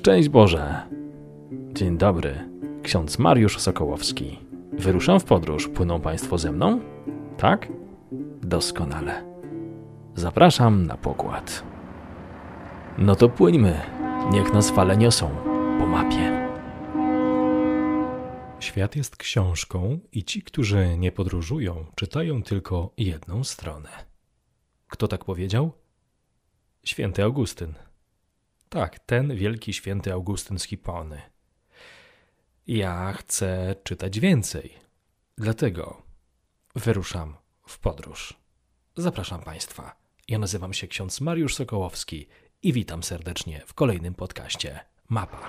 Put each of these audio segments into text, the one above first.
Szczęść Boże! Dzień dobry, ksiądz Mariusz Sokołowski. Wyruszam w podróż. Płyną Państwo ze mną? Tak? Doskonale. Zapraszam na pokład. No to płyńmy. Niech nas fale niosą po mapie. Świat jest książką i ci, którzy nie podróżują, czytają tylko jedną stronę. Kto tak powiedział? Święty Augustyn. Tak, ten wielki święty Augustyn z Hipony. Ja chcę czytać więcej. Dlatego wyruszam w podróż. Zapraszam Państwa. Ja nazywam się ksiądz Mariusz Sokołowski i witam serdecznie w kolejnym podcaście Mapa.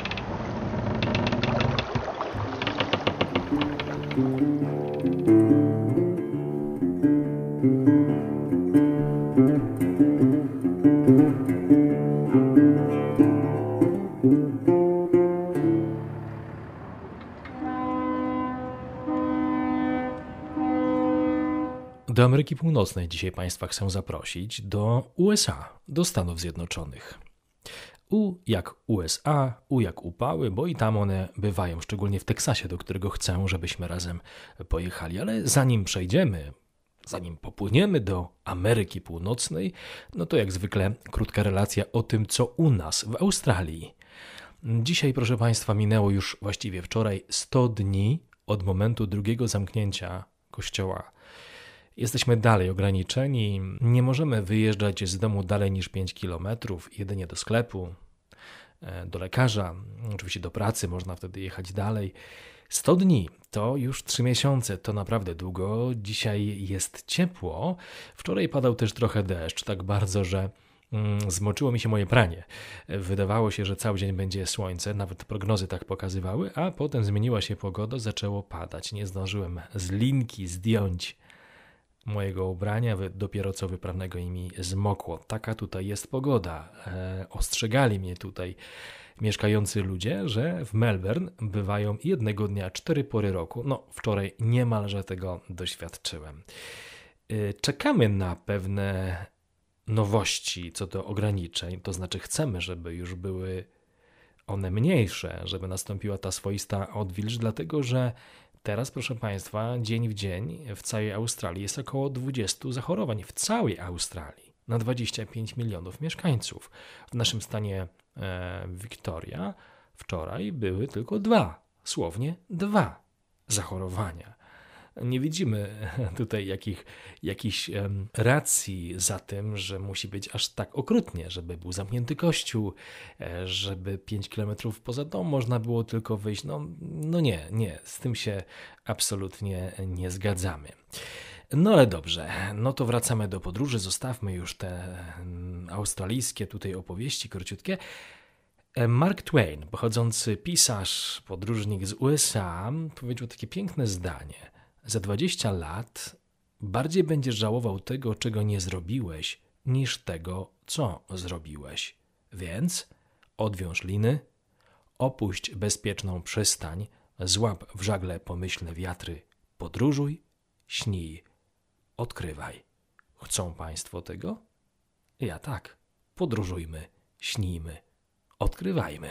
Do Ameryki Północnej dzisiaj Państwa chcę zaprosić, do USA, do Stanów Zjednoczonych. U jak USA, U jak upały, bo i tam one bywają, szczególnie w Teksasie, do którego chcę, żebyśmy razem pojechali. Ale zanim popłyniemy do Ameryki Północnej, no to jak zwykle krótka relacja o tym, co u nas w Australii. Dzisiaj, proszę Państwa, minęło już właściwie wczoraj 100 dni od momentu drugiego zamknięcia kościoła. Jesteśmy dalej ograniczeni, nie możemy wyjeżdżać z domu dalej niż 5 km, jedynie do sklepu, do lekarza, oczywiście do pracy można wtedy jechać dalej. 100 dni to już 3 miesiące, to naprawdę długo. Dzisiaj jest ciepło, wczoraj padał też trochę deszcz, tak bardzo, że zmoczyło mi się moje pranie. Wydawało się, że cały dzień będzie słońce, nawet prognozy tak pokazywały, a potem zmieniła się pogoda, zaczęło padać. Nie zdążyłem z linki zdjąć mojego ubrania, dopiero co wypranego i mi zmokło. Taka tutaj jest pogoda. Ostrzegali mnie tutaj mieszkający ludzie, że w Melbourne bywają jednego dnia 4 pory roku. No, wczoraj niemalże tego doświadczyłem. Czekamy na pewne nowości co do ograniczeń, to znaczy chcemy, żeby już były one mniejsze, żeby nastąpiła ta swoista odwilż, dlatego że teraz, proszę Państwa, dzień w dzień w całej Australii jest około 20 zachorowań. W całej Australii na 25 milionów mieszkańców. W naszym stanie Victoria wczoraj były tylko 2, słownie 2 zachorowania. Nie widzimy tutaj jakichś racji za tym, że musi być aż tak okrutnie, żeby był zamknięty kościół, żeby 5 kilometrów poza dom można było tylko wyjść. No nie, z tym się absolutnie nie zgadzamy. No ale dobrze, no to wracamy do podróży, zostawmy już te australijskie tutaj opowieści króciutkie. Mark Twain, pochodzący pisarz, podróżnik z USA, powiedział takie piękne zdanie. Za 20 lat bardziej będziesz żałował tego, czego nie zrobiłeś, niż tego, co zrobiłeś. Więc odwiąż liny, opuść bezpieczną przystań, złap w żagle pomyślne wiatry, podróżuj, śnij, odkrywaj. Chcą Państwo tego? Ja tak. Podróżujmy, śnijmy, odkrywajmy.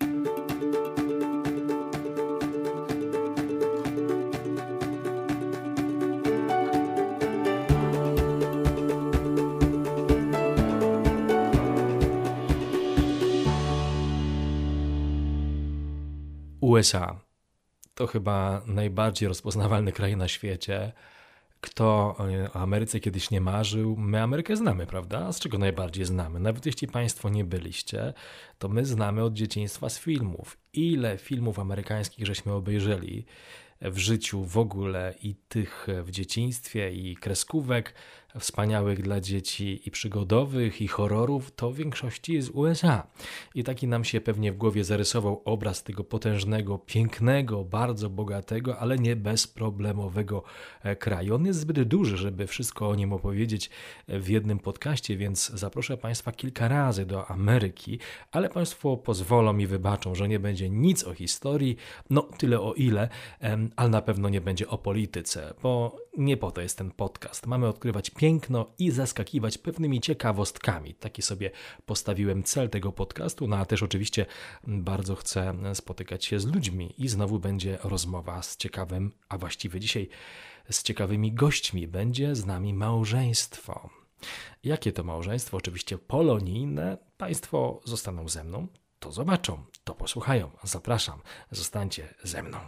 USA to chyba najbardziej rozpoznawalny kraj na świecie. Kto o Ameryce kiedyś nie marzył, my Amerykę znamy, prawda? Z czego najbardziej znamy? Nawet jeśli Państwo nie byliście, to my znamy od dzieciństwa z filmów. Ile filmów amerykańskich żeśmy obejrzeli w życiu w ogóle i tych w dzieciństwie i kreskówek wspaniałych dla dzieci i przygodowych i horrorów, to w większości z USA. I taki nam się pewnie w głowie zarysował obraz tego potężnego, pięknego, bardzo bogatego, ale nie bezproblemowego kraju. On jest zbyt duży, żeby wszystko o nim opowiedzieć w jednym podcaście, więc zaproszę Państwa kilka razy do Ameryki, ale Państwo pozwolą mi, wybaczą, że nie będzie nic o historii, no tyle o ile ale na pewno nie będzie o polityce, bo nie po to jest ten podcast. Mamy odkrywać piękno i zaskakiwać pewnymi ciekawostkami. Taki sobie postawiłem cel tego podcastu, no a też oczywiście bardzo chcę spotykać się z ludźmi i znowu będzie rozmowa z ciekawym, a właściwie dzisiaj z ciekawymi gośćmi. Będzie z nami małżeństwo. Jakie to małżeństwo? Oczywiście polonijne. Państwo zostaną ze mną, to zobaczą, to posłuchają. Zapraszam, zostańcie ze mną.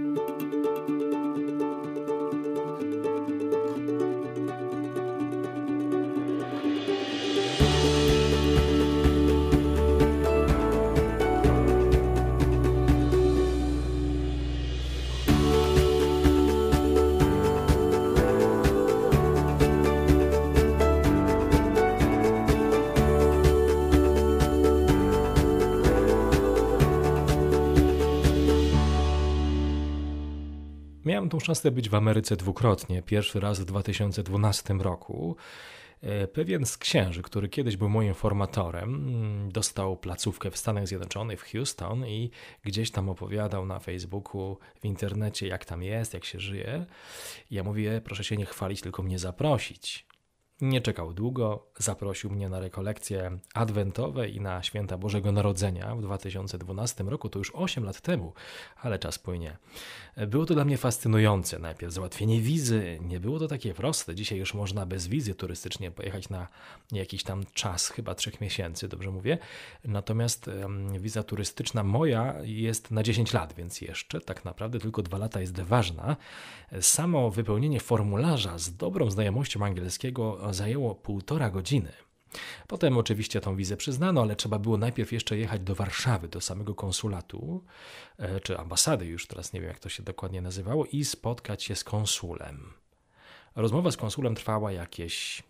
Miałem tą szansę być w Ameryce dwukrotnie. Pierwszy raz w 2012 roku. Pewien z księży, który kiedyś był moim formatorem, dostał placówkę w Stanach Zjednoczonych, w Houston i gdzieś tam opowiadał na Facebooku, w internecie, jak tam jest, jak się żyje. Ja mówię, proszę się nie chwalić, tylko mnie zaprosić. Nie czekał długo, zaprosił mnie na rekolekcje adwentowe i na święta Bożego Narodzenia w 2012 roku, to już 8 lat temu, ale czas płynie. Było to dla mnie fascynujące. Najpierw załatwienie wizy, nie było to takie proste. Dzisiaj już można bez wizy turystycznie pojechać na jakiś tam czas, chyba 3 miesięcy, dobrze mówię. Natomiast wiza turystyczna moja jest na 10 lat, więc jeszcze tak naprawdę tylko 2 lata jest ważna. Samo wypełnienie formularza z dobrą znajomością angielskiego zajęło 1,5 godziny. Potem oczywiście tą wizę przyznano, ale trzeba było najpierw jeszcze jechać do Warszawy, do samego konsulatu, czy ambasady, już teraz nie wiem jak to się dokładnie nazywało, i spotkać się z konsulem. Rozmowa z konsulem trwała jakieś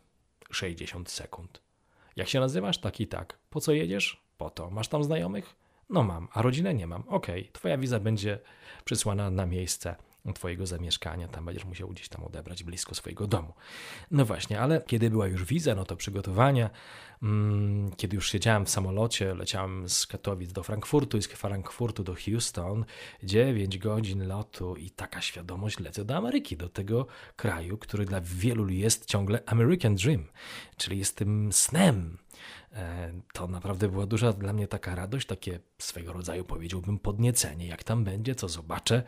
60 sekund. Jak się nazywasz? Tak i tak. Po co jedziesz? Po to. Masz tam znajomych? No mam, a rodzinę nie mam. Okej, twoja wiza będzie przysłana na miejsce twojego zamieszkania, tam będziesz musiał gdzieś tam odebrać blisko swojego domu. No właśnie, ale kiedy była już wiza, no to przygotowania, kiedy już siedziałem w samolocie, leciałem z Katowic do Frankfurtu i z Frankfurtu do Houston, 9 godzin lotu i taka świadomość, lecę do Ameryki, do tego kraju, który dla wielu jest ciągle American Dream, czyli jest tym snem. To naprawdę była duża dla mnie taka radość, takie swego rodzaju powiedziałbym podniecenie, jak tam będzie, co zobaczę.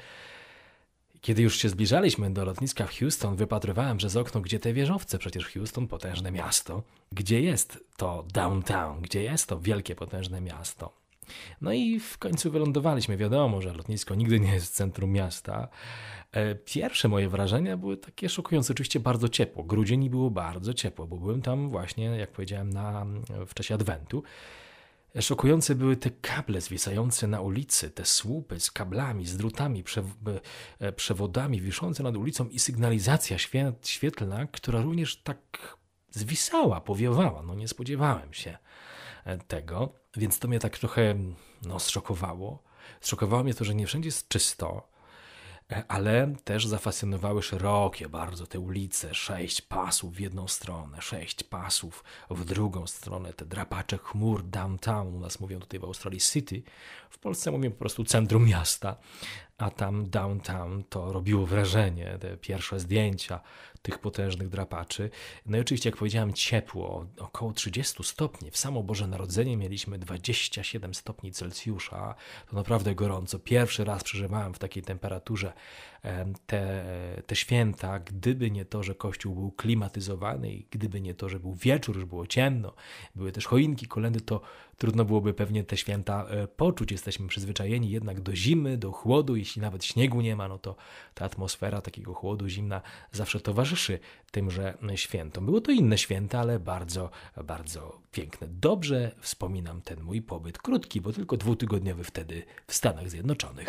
Kiedy już się zbliżaliśmy do lotniska w Houston, wypatrywałem przez okno, gdzie te wieżowce, przecież Houston, potężne miasto, gdzie jest to downtown, gdzie jest to wielkie, potężne miasto. No i w końcu wylądowaliśmy. Wiadomo, że lotnisko nigdy nie jest w centrum miasta. Pierwsze moje wrażenia były takie szokujące. Oczywiście bardzo ciepło. Grudzień było bardzo ciepło, bo byłem tam właśnie, jak powiedziałem, w czasie Adwentu. Szokujące były te kable zwisające na ulicy, te słupy z kablami, z drutami, przewodami wiszące nad ulicą i sygnalizacja świetlna, która również tak zwisała, powiewała. No nie spodziewałem się tego, więc to mnie tak trochę zszokowało. Zszokowało mnie to, że nie wszędzie jest czysto, ale też zafascynowały szerokie bardzo te ulice, 6 pasów w jedną stronę, 6 pasów w drugą stronę, te drapacze chmur downtown, u nas mówią tutaj w Australii city, w Polsce mówią po prostu centrum miasta, a tam downtown to robiło wrażenie, te pierwsze zdjęcia tych potężnych drapaczy. No i oczywiście, jak powiedziałem, ciepło, około 30 stopni. W samo Boże Narodzenie mieliśmy 27 stopni Celsjusza. To naprawdę gorąco. Pierwszy raz przeżywałem w takiej temperaturze te święta, gdyby nie to, że kościół był klimatyzowany i gdyby nie to, że był wieczór, już było ciemno, były też choinki, kolędy, to trudno byłoby pewnie te święta poczuć. Jesteśmy przyzwyczajeni jednak do zimy, do chłodu. Jeśli nawet śniegu nie ma, no to ta atmosfera takiego chłodu, zimna zawsze towarzyszy tymże świętom. Było to inne święta, ale bardzo, bardzo piękne. Dobrze wspominam ten mój pobyt, krótki, bo tylko 2-tygodniowy wtedy w Stanach Zjednoczonych.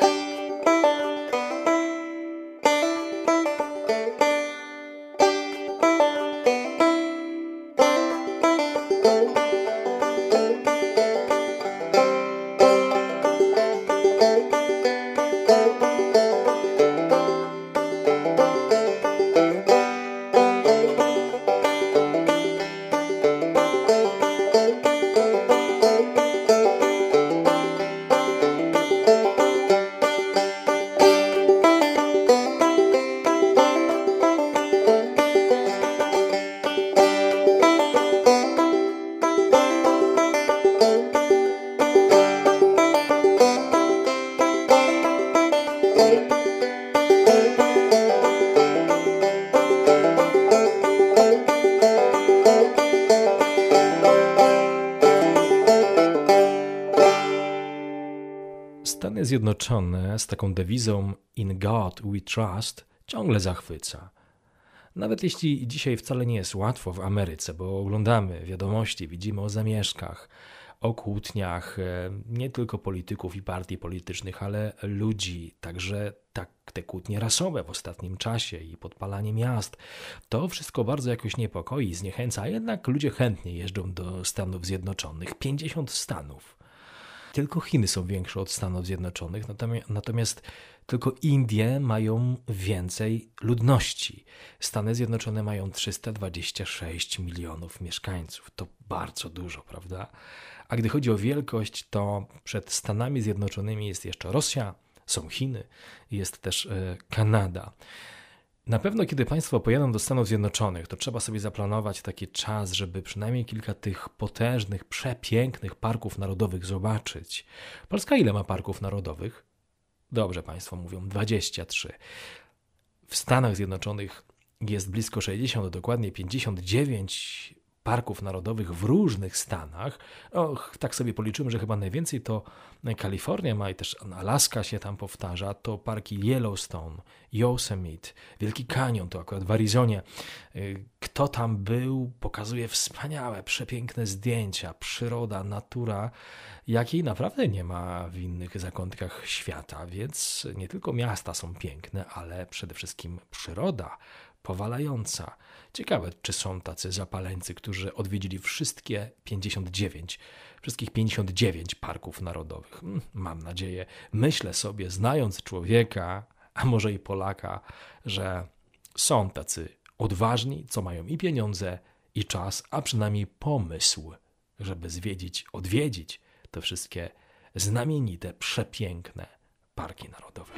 Zjednoczone z taką dewizą In God We Trust ciągle zachwyca. Nawet jeśli dzisiaj wcale nie jest łatwo w Ameryce, bo oglądamy wiadomości, widzimy o zamieszkach, o kłótniach nie tylko polityków i partii politycznych, ale ludzi, także te kłótnie rasowe w ostatnim czasie i podpalanie miast. To wszystko bardzo jakoś niepokoi, zniechęca, a jednak ludzie chętnie jeżdżą do Stanów Zjednoczonych. 50 stanów. Tylko Chiny są większe od Stanów Zjednoczonych, natomiast tylko Indie mają więcej ludności. Stany Zjednoczone mają 326 milionów mieszkańców. To bardzo dużo, prawda? A gdy chodzi o wielkość, to przed Stanami Zjednoczonymi jest jeszcze Rosja, są Chiny, jest też Kanada. Na pewno, kiedy Państwo pojadą do Stanów Zjednoczonych, to trzeba sobie zaplanować taki czas, żeby przynajmniej kilka tych potężnych, przepięknych parków narodowych zobaczyć. Polska ile ma parków narodowych? Dobrze Państwo mówią, 23. W Stanach Zjednoczonych jest blisko 60, dokładnie 59 parków narodowych w różnych stanach. Tak sobie policzymy, że chyba najwięcej to Kalifornia ma i też Alaska się tam powtarza. To parki Yellowstone, Yosemite, Wielki Kanion, to akurat w Arizonie. Kto tam był, pokazuje wspaniałe, przepiękne zdjęcia, przyroda, natura, jakiej naprawdę nie ma w innych zakątkach świata, więc nie tylko miasta są piękne, ale przede wszystkim przyroda powalająca. Ciekawe, czy są tacy zapaleńcy, którzy odwiedzili wszystkich 59 parków narodowych. Mam nadzieję, myślę sobie, znając człowieka, a może i Polaka, że są tacy odważni, co mają i pieniądze, i czas, a przynajmniej pomysł, żeby odwiedzić te wszystkie znamienite, przepiękne parki narodowe.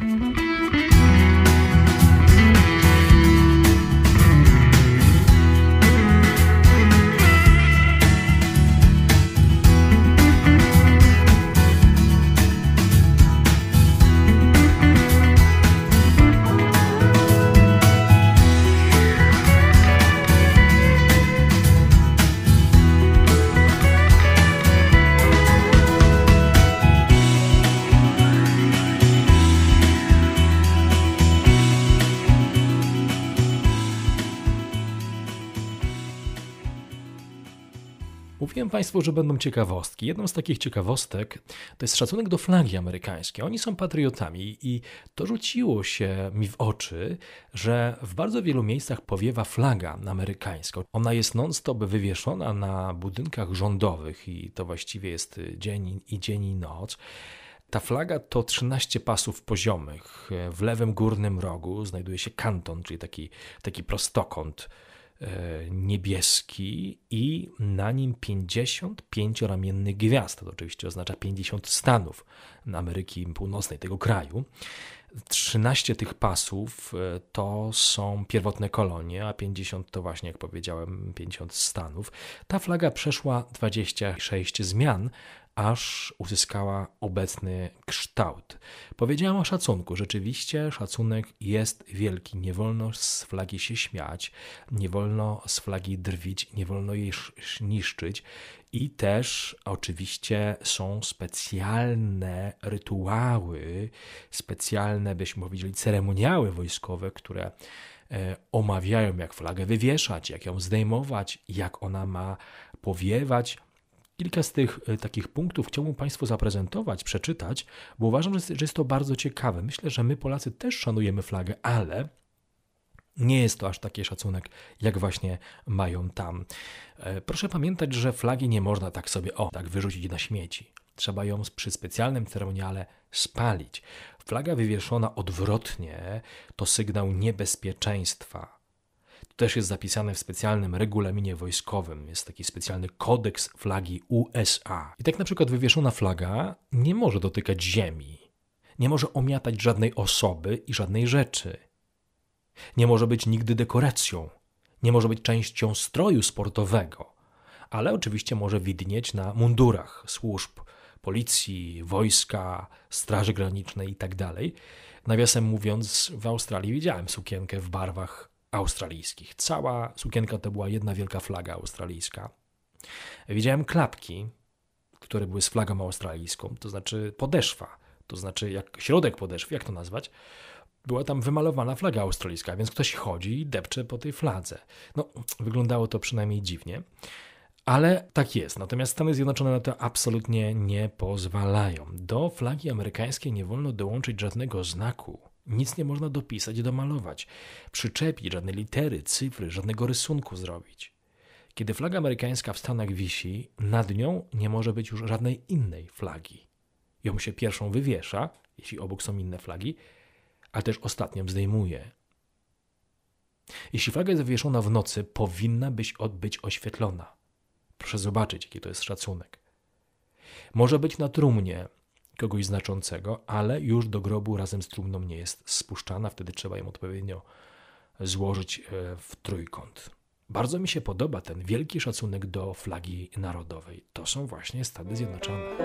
Mówiłem Państwu, że będą ciekawostki. Jedną z takich ciekawostek to jest szacunek do flagi amerykańskiej. Oni są patriotami i to rzuciło się mi w oczy, że w bardzo wielu miejscach powiewa flaga amerykańska. Ona jest non-stop wywieszona na budynkach rządowych i to właściwie jest dzień i noc. Ta flaga to 13 pasów poziomych. W lewym górnym rogu znajduje się kanton, czyli taki prostokąt niebieski i na nim 55-ramienny gwiazd. To oczywiście oznacza 50 stanów Ameryki Północnej, tego kraju. 13 tych pasów to są pierwotne kolonie, a 50 to właśnie, jak powiedziałem, 50 stanów. Ta flaga przeszła 26 zmian, aż uzyskała obecny kształt. Powiedziałem o szacunku. Rzeczywiście szacunek jest wielki. Nie wolno z flagi się śmiać, nie wolno z flagi drwić, nie wolno jej niszczyć. I też oczywiście są specjalne rytuały, specjalne, byśmy powiedzieli, ceremoniały wojskowe, które omawiają, jak flagę wywieszać, jak ją zdejmować, jak ona ma powiewać. Kilka z tych takich punktów chciałbym Państwu zaprezentować, przeczytać, bo uważam, że jest to bardzo ciekawe. Myślę, że my Polacy też szanujemy flagę, ale nie jest to aż taki szacunek, jak właśnie mają tam. Proszę pamiętać, że flagi nie można tak sobie tak wyrzucić na śmieci. Trzeba ją przy specjalnym ceremoniale spalić. Flaga wywieszona odwrotnie to sygnał niebezpieczeństwa. To też jest zapisane w specjalnym regulaminie wojskowym. Jest taki specjalny kodeks flagi USA. I tak na przykład wywieszona flaga nie może dotykać ziemi. Nie może omiatać żadnej osoby i żadnej rzeczy. Nie może być nigdy dekoracją. Nie może być częścią stroju sportowego. Ale oczywiście może widnieć na mundurach służb, policji, wojska, straży granicznej itd. Nawiasem mówiąc, w Australii widziałem sukienkę w barwach australijskich. Cała sukienka to była jedna wielka flaga australijska. Widziałem klapki, które były z flagą australijską, to znaczy podeszwa to znaczy jak środek podeszwy, jak to nazwać, była tam wymalowana flaga australijska, więc ktoś chodzi i depcze po tej fladze. No, wyglądało to przynajmniej dziwnie, ale tak jest. Natomiast Stany Zjednoczone na to absolutnie nie pozwalają. Do flagi amerykańskiej nie wolno dołączyć żadnego znaku. Nic nie można dopisać, domalować, przyczepić, żadne litery, cyfry, żadnego rysunku zrobić. Kiedy flaga amerykańska w Stanach wisi, nad nią nie może być już żadnej innej flagi. Ją się pierwszą wywiesza, jeśli obok są inne flagi, ale też ostatnią zdejmuje. Jeśli flaga jest wywieszona w nocy, powinna być oświetlona. Proszę zobaczyć, jaki to jest szacunek. Może być na trumnie kogoś znaczącego, ale już do grobu razem z trumną nie jest spuszczana, wtedy trzeba ją odpowiednio złożyć w trójkąt. Bardzo mi się podoba ten wielki szacunek do flagi narodowej. To są właśnie Stany Zjednoczone.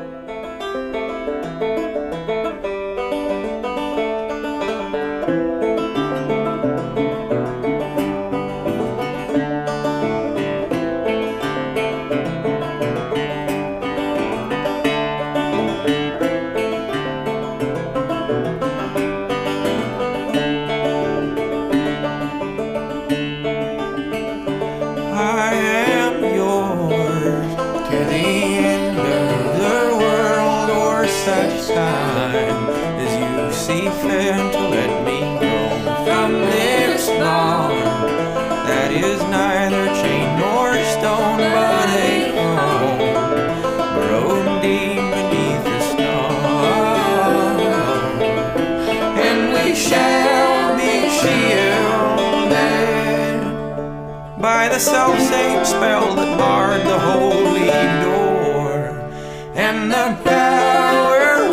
By the self-same spell that barred the holy door, and the power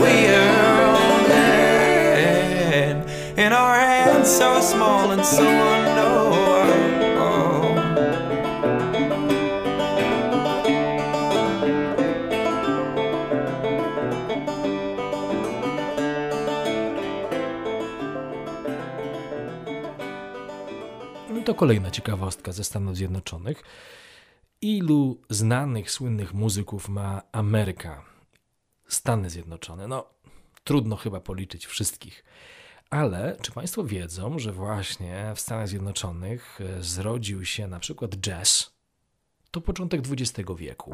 wielded in our hands so small and so unknown. To kolejna ciekawostka ze Stanów Zjednoczonych. Ilu znanych, słynnych muzyków ma Ameryka? Stany Zjednoczone. No, trudno chyba policzyć wszystkich. Ale czy Państwo wiedzą, że właśnie w Stanach Zjednoczonych zrodził się na przykład jazz? To początek XX wieku.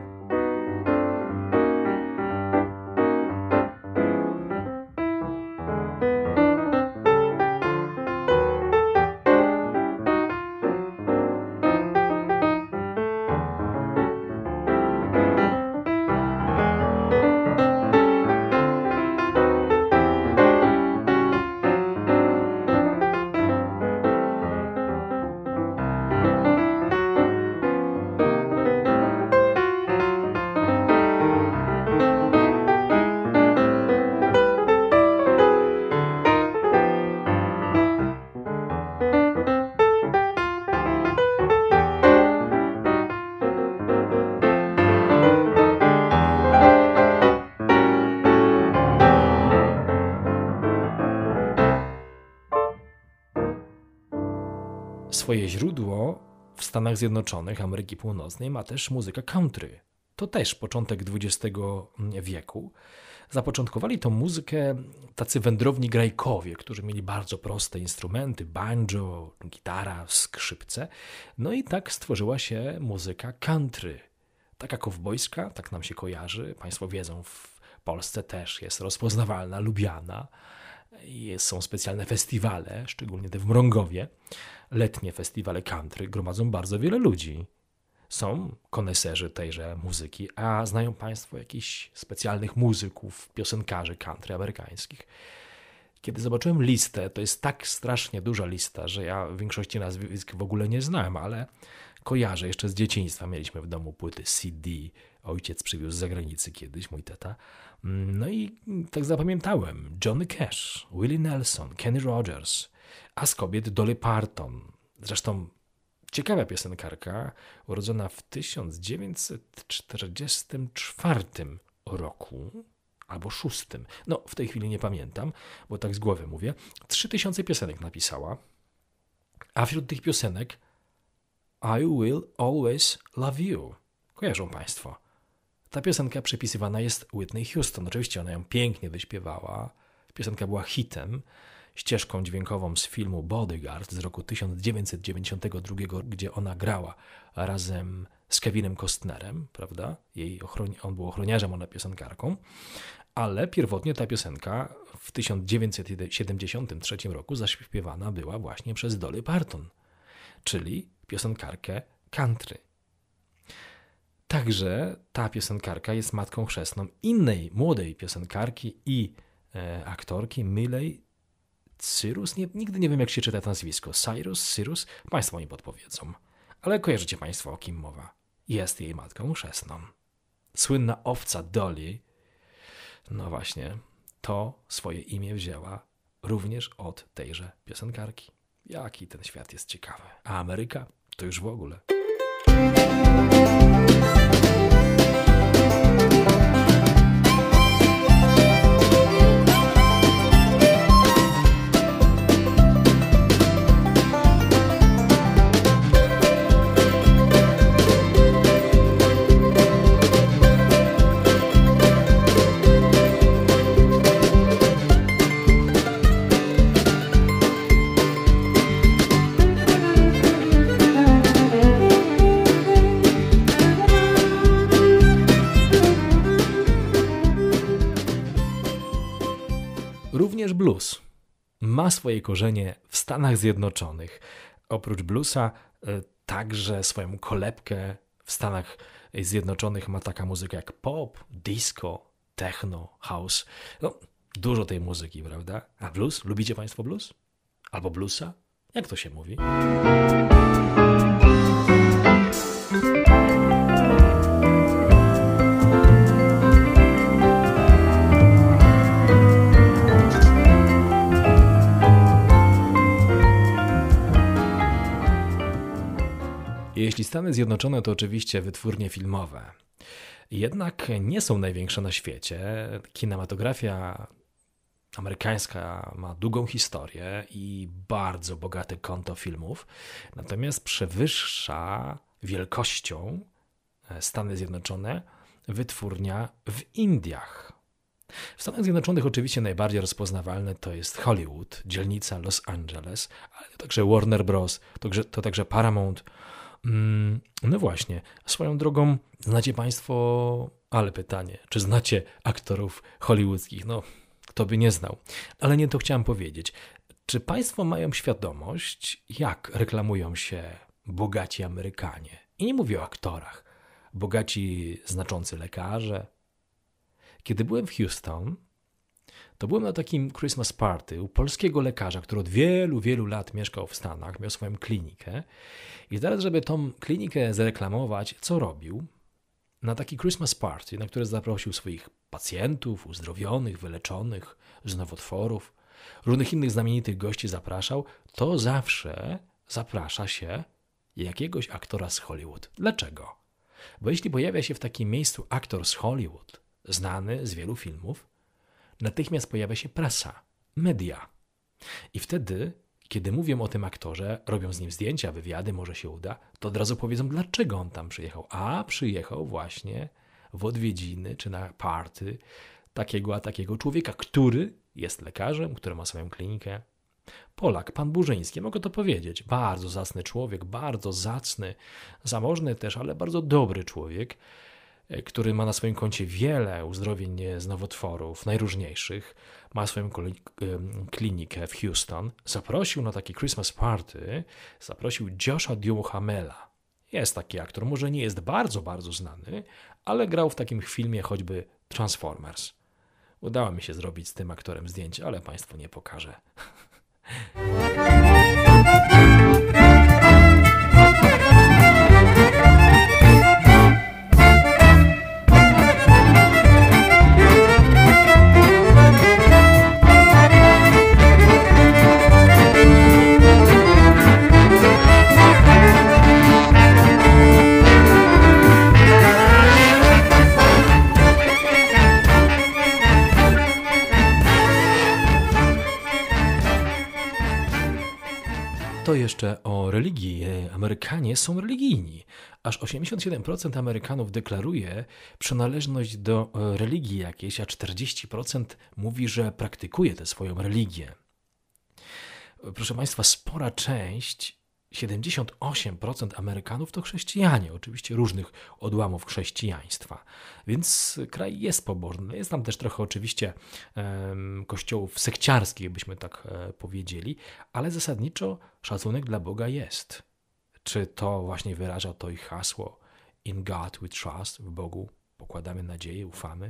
Swoje źródło w Stanach Zjednoczonych, Ameryki Północnej ma też muzyka country. To też początek XX wieku. Zapoczątkowali tą muzykę tacy wędrowni grajkowie, którzy mieli bardzo proste instrumenty, banjo, gitara, skrzypce. No i tak stworzyła się muzyka country. Taka kowbojska, tak nam się kojarzy. Państwo wiedzą, w Polsce też jest rozpoznawalna, lubiana. Są specjalne festiwale, szczególnie te w Mrągowie. Letnie festiwale country gromadzą bardzo wiele ludzi. Są koneserzy tejże muzyki, a znają Państwo jakichś specjalnych muzyków, piosenkarzy country amerykańskich? Kiedy zobaczyłem listę, to jest tak strasznie duża lista, że ja w większości nazwisk w ogóle nie znałem, ale kojarzę jeszcze z dzieciństwa. Mieliśmy w domu płyty CD, ojciec przywiózł z zagranicy kiedyś, mój tata. No i tak zapamiętałem. Johnny Cash, Willie Nelson, Kenny Rogers, a z kobiet Dolly Parton. Zresztą ciekawa piosenkarka, urodzona w 1944 roku, albo 6. No, w tej chwili nie pamiętam, bo tak z głowy mówię. 3000 piosenek napisała, a wśród tych piosenek I Will Always Love You. Kojarzą Państwo? Ta piosenka przypisywana jest Whitney Houston. Oczywiście ona ją pięknie wyśpiewała. Piosenka była hitem, ścieżką dźwiękową z filmu Bodyguard z roku 1992, gdzie ona grała razem z Kevinem Costnerem, prawda? On był ochroniarzem, ona piosenkarką. Ale pierwotnie ta piosenka w 1973 roku zaśpiewana była właśnie przez Dolly Parton, czyli piosenkarkę country. Także ta piosenkarka jest matką chrzestną innej młodej piosenkarki i aktorki Miley Cyrus. Nigdy nie wiem, jak się czyta to nazwisko. Cyrus? Państwo mi podpowiedzą. Ale kojarzycie Państwo, o kim mowa. Jest jej matką chrzestną. Słynna owca Dolly, no właśnie, to swoje imię wzięła również od tejże piosenkarki. Jaki ten świat jest ciekawy. A Ameryka to już w ogóle. Również blues ma swoje korzenie w Stanach Zjednoczonych. Oprócz bluesa także swoją kolebkę w Stanach Zjednoczonych ma taka muzyka jak pop, disco, techno, house. No, dużo tej muzyki, prawda? A blues? Lubicie Państwo blues? Albo bluesa? Jak to się mówi? Jeśli Stany Zjednoczone to oczywiście wytwórnie filmowe, jednak nie są największe na świecie. Kinematografia amerykańska ma długą historię i bardzo bogate konto filmów, natomiast przewyższa wielkością Stany Zjednoczone wytwórnia w Indiach. W Stanach Zjednoczonych oczywiście najbardziej rozpoznawalne to jest Hollywood, dzielnica Los Angeles, ale to także Warner Bros., to także Paramount. No właśnie, swoją drogą znacie Państwo, ale pytanie, czy znacie aktorów hollywoodzkich? No, kto by nie znał. Ale nie to chciałem powiedzieć. Czy Państwo mają świadomość, jak reklamują się bogaci Amerykanie? I nie mówię o aktorach. Bogaci, znaczący lekarze. Kiedy byłem w Houston, to byłem na takim Christmas party u polskiego lekarza, który od wielu, wielu lat mieszkał w Stanach, miał swoją klinikę. I teraz, żeby tą klinikę zareklamować, co robił? Na taki Christmas party, na które zaprosił swoich pacjentów, uzdrowionych, wyleczonych z nowotworów, różnych innych znamienitych gości zapraszał, to zawsze zaprasza się jakiegoś aktora z Hollywood. Dlaczego? Bo jeśli pojawia się w takim miejscu aktor z Hollywood, znany z wielu filmów, natychmiast pojawia się prasa, media. I wtedy, kiedy mówią o tym aktorze, robią z nim zdjęcia, wywiady, może się uda, to od razu powiedzą, dlaczego on tam przyjechał. A przyjechał właśnie w odwiedziny czy na party takiego a takiego człowieka, który jest lekarzem, który ma swoją klinikę. Polak, pan Burzyński, mogę to powiedzieć. Bardzo zacny człowiek, bardzo zacny, zamożny też, ale bardzo dobry człowiek, który ma na swoim koncie wiele uzdrowień z nowotworów, najróżniejszych, ma swoją klinikę w Houston, zaprosił na taki Christmas party, zaprosił Josha Duhamela. Jest taki aktor, może nie jest bardzo, bardzo znany, ale grał w takim filmie choćby Transformers. Udało mi się zrobić z tym aktorem zdjęcie, ale Państwu nie pokażę. jeszcze o religii. Amerykanie są religijni. Aż 87% Amerykanów deklaruje przynależność do religii jakiejś, a 40% mówi, że praktykuje tę swoją religię. Proszę Państwa, spora część, 78% Amerykanów to chrześcijanie, oczywiście różnych odłamów chrześcijaństwa, więc kraj jest pobożny. Jest tam też trochę oczywiście kościołów sekciarskich, byśmy tak powiedzieli, ale zasadniczo szacunek dla Boga jest. Czy to właśnie wyraża to ich hasło In God we trust, w Bogu pokładamy nadzieję, ufamy?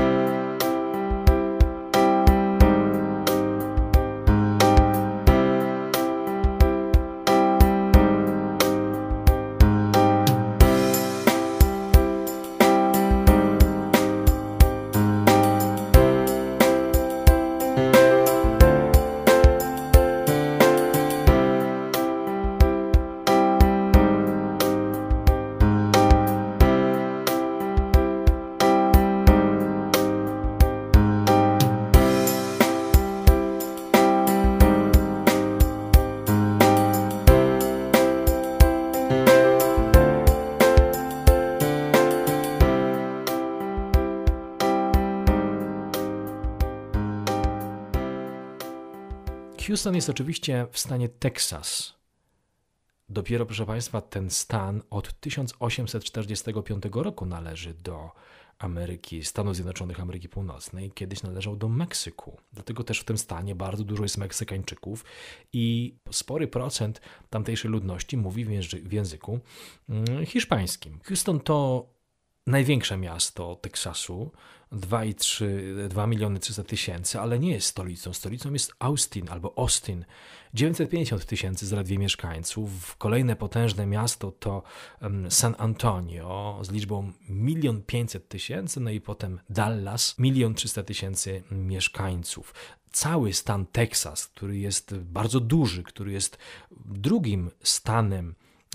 Houston jest oczywiście w stanie Teksas. Dopiero, proszę Państwa, ten stan od 1845 roku należy do Stanów Zjednoczonych Ameryki Północnej. Kiedyś należał do Meksyku. Dlatego też w tym stanie bardzo dużo jest Meksykańczyków i spory procent tamtejszej ludności mówi w języku hiszpańskim. Houston to największe miasto Teksasu, 2,3 miliony 300 000, ale nie jest stolicą. Stolicą jest Austin albo Austin, 950 000 zaledwie mieszkańców. Kolejne potężne miasto to San Antonio z liczbą 1 500 000, no i potem Dallas, 1 300 000 mieszkańców. Cały stan Teksas, który jest bardzo duży, który jest drugim stanem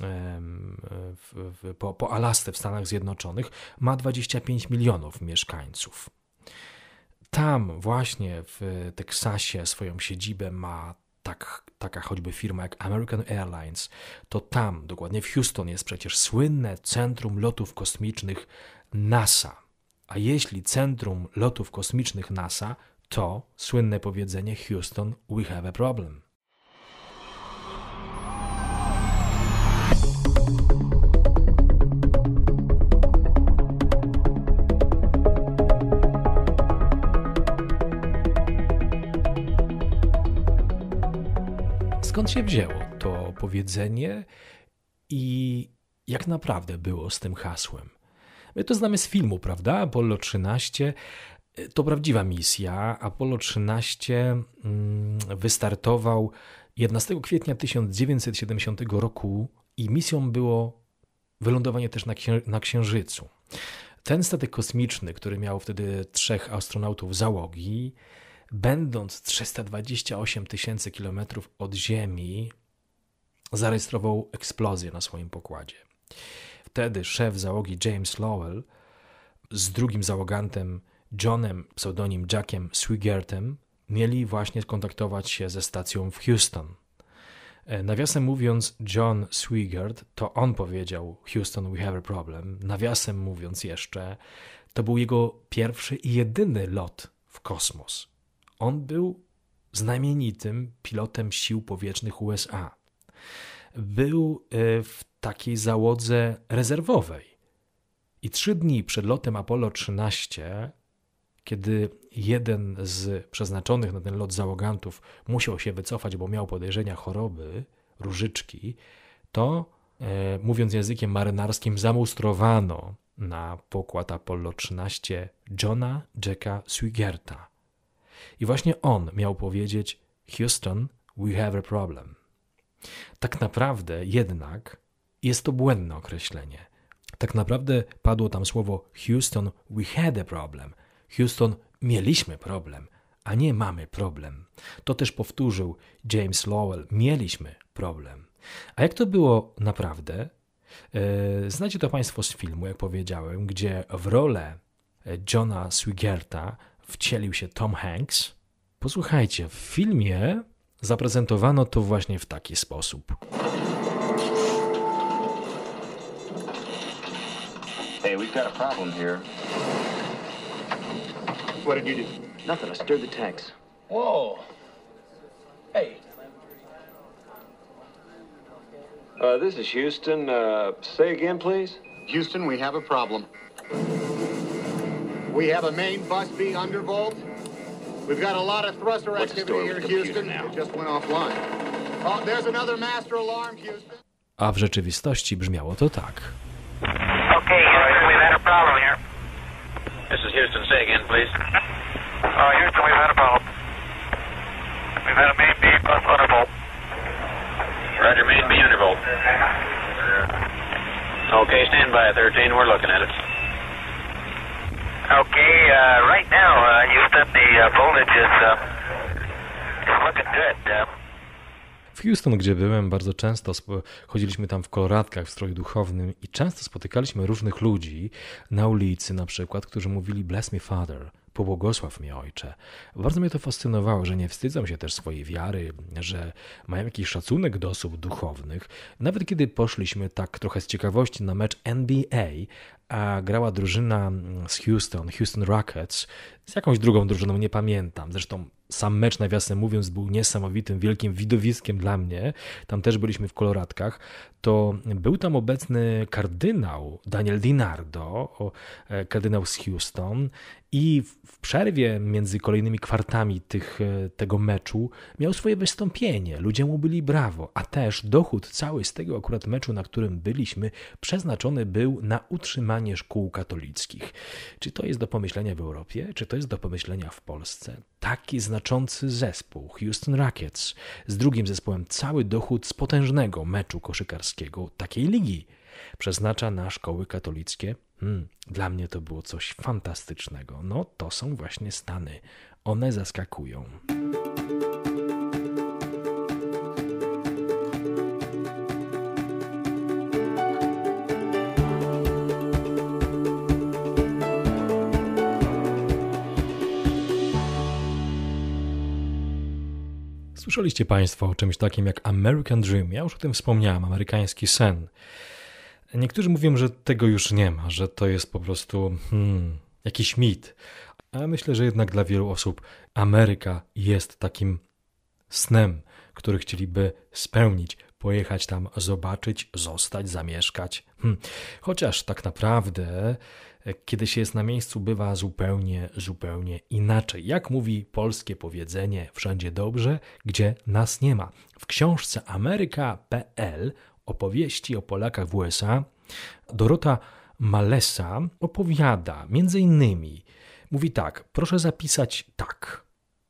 po Alasce w Stanach Zjednoczonych, ma 25 milionów mieszkańców. Tam właśnie w Teksasie swoją siedzibę ma taka choćby firma jak American Airlines. To tam, dokładnie w Houston, jest przecież słynne centrum lotów kosmicznych NASA. A jeśli centrum lotów kosmicznych NASA, to słynne powiedzenie Houston, we have a problem. Skąd się wzięło to powiedzenie i jak naprawdę było z tym hasłem? My to znamy z filmu, prawda? Apollo 13 to prawdziwa misja. Apollo 13 wystartował 11 kwietnia 1970 roku i misją było wylądowanie też na Księżycu. Ten statek kosmiczny, który miał wtedy 3 astronautów załogi, będąc 328 000 kilometrów od Ziemi, zarejestrował eksplozję na swoim pokładzie. Wtedy szef załogi James Lowell z drugim załogantem Johnem, pseudonim Jackiem Swigertem, mieli właśnie kontaktować się ze stacją w Houston. Nawiasem mówiąc, John Swigert, to on powiedział Houston, we have a problem. Nawiasem mówiąc jeszcze, to był jego pierwszy i jedyny lot w kosmos. On był znamienitym pilotem sił powietrznych USA. Był w takiej załodze rezerwowej. I 3 dni przed lotem Apollo 13, kiedy jeden z przeznaczonych na ten lot załogantów musiał się wycofać, bo miał podejrzenia choroby, różyczki, to, mówiąc językiem marynarskim, zamustrowano na pokład Apollo 13 Jacka Swigerta. I właśnie on miał powiedzieć Houston, we have a problem. Tak naprawdę jednak jest to błędne określenie. Tak naprawdę padło tam słowo Houston, we had a problem. Houston, mieliśmy problem, a nie mamy problem. To też powtórzył James Lowell, mieliśmy problem. A jak to było naprawdę? Znacie to Państwo z filmu, jak powiedziałem, gdzie w rolę Johna Swigerta wcielił się Tom Hanks. Posłuchajcie, w filmie zaprezentowano to właśnie w taki sposób. Hey, we've got a problem here. What did you do? Nothing. I stirred the tanks. Whoa. Hey. This is Houston. Say again, please. Houston, we have a problem. We have a main bus B undervolt. We've got a lot of thruster What's the activity story here, with the computer Houston. now? It just went offline. Oh, there's another master alarm, Houston. A w rzeczywistości brzmiało to tak. Okay, Houston, we've had a problem here. This is Houston. Say again, please. Houston, we've had a problem. We've had a main B plus undervolt. Roger, main B undervolt. Okay, stand by, 13. We're looking at it. Okay, right now, Houston, the voltage is looking good. W Houston, gdzie byłem, bardzo często chodziliśmy tam w koloratkach w stroju duchownym i często spotykaliśmy różnych ludzi na ulicy na przykład, którzy mówili "Bless me, Father", pobłogosław mnie, Ojcze. Bardzo mnie to fascynowało, że nie wstydzą się też swojej wiary, że mają jakiś szacunek do osób duchownych. Nawet kiedy poszliśmy tak trochę z ciekawości na mecz NBA, a grała drużyna z Houston Rockets, z jakąś drugą drużyną, nie pamiętam. Zresztą sam mecz, nawiasem mówiąc, był niesamowitym, wielkim widowiskiem dla mnie. Tam też byliśmy w koloratkach. To był tam obecny kardynał Daniel DiNardo, kardynał z Houston, i w przerwie między kolejnymi kwartami tego meczu miał swoje wystąpienie. Ludzie mu byli brawo, a też dochód cały z tego akurat meczu, na którym byliśmy, przeznaczony był na utrzymanie szkół katolickich. Czy to jest do pomyślenia w Europie? Czy to jest do pomyślenia w Polsce? Taki znaczący zespół, Houston Rockets, z drugim zespołem cały dochód z potężnego meczu koszykarskiego takiej ligi przeznacza na szkoły katolickie. Dla mnie to było coś fantastycznego. No to są właśnie Stany. One zaskakują. Słyszeliście Państwo o czymś takim jak American Dream. Ja już o tym wspomniałem, amerykański sen. Niektórzy mówią, że tego już nie ma, że to jest po prostu jakiś mit. A myślę, że jednak dla wielu osób Ameryka jest takim snem, który chcieliby spełnić, pojechać tam, zobaczyć, zostać, zamieszkać. Chociaż tak naprawdę, kiedy się jest na miejscu, bywa zupełnie inaczej. Jak mówi polskie powiedzenie, wszędzie dobrze, gdzie nas nie ma. W książce Ameryka.pl opowieści o Polakach w USA Dorota Malesa opowiada, między innymi, mówi tak, proszę zapisać tak.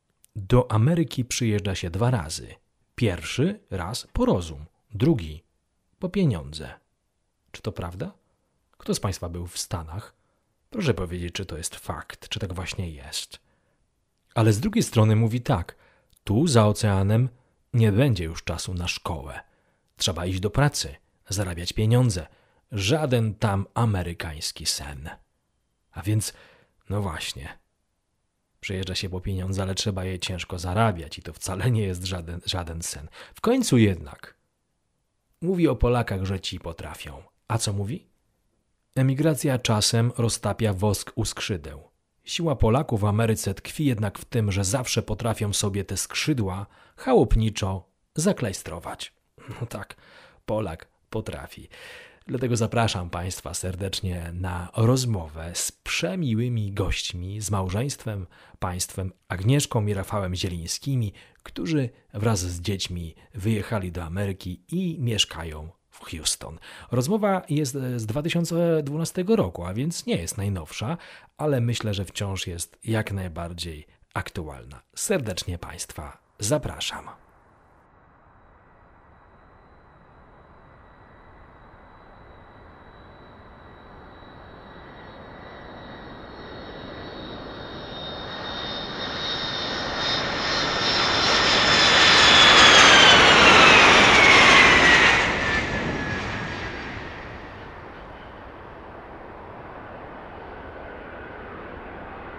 Do Ameryki przyjeżdża się 2 razy. Pierwszy raz po rozum, drugi po pieniądze. Czy to prawda? Kto z Państwa był w Stanach? Proszę powiedzieć, czy to jest fakt, czy tak właśnie jest. Ale z drugiej strony mówi tak, tu za oceanem nie będzie już czasu na szkołę. Trzeba iść do pracy, zarabiać pieniądze. Żaden tam amerykański sen. A więc, no właśnie, przyjeżdża się po pieniądze, ale trzeba je ciężko zarabiać i to wcale nie jest żaden sen. W końcu jednak mówi o Polakach, że ci potrafią. A co mówi? Emigracja czasem roztapia wosk u skrzydeł. Siła Polaków w Ameryce tkwi jednak w tym, że zawsze potrafią sobie te skrzydła chałupniczo zaklejstrować. No tak, Polak potrafi. Dlatego zapraszam Państwa serdecznie na rozmowę z przemiłymi gośćmi, z małżeństwem, państwem Agnieszką i Rafałem Zielińskimi, którzy wraz z dziećmi wyjechali do Ameryki i mieszkają w Houston. Rozmowa jest z 2012 roku, a więc nie jest najnowsza, ale myślę, że wciąż jest jak najbardziej aktualna. Serdecznie Państwa zapraszam.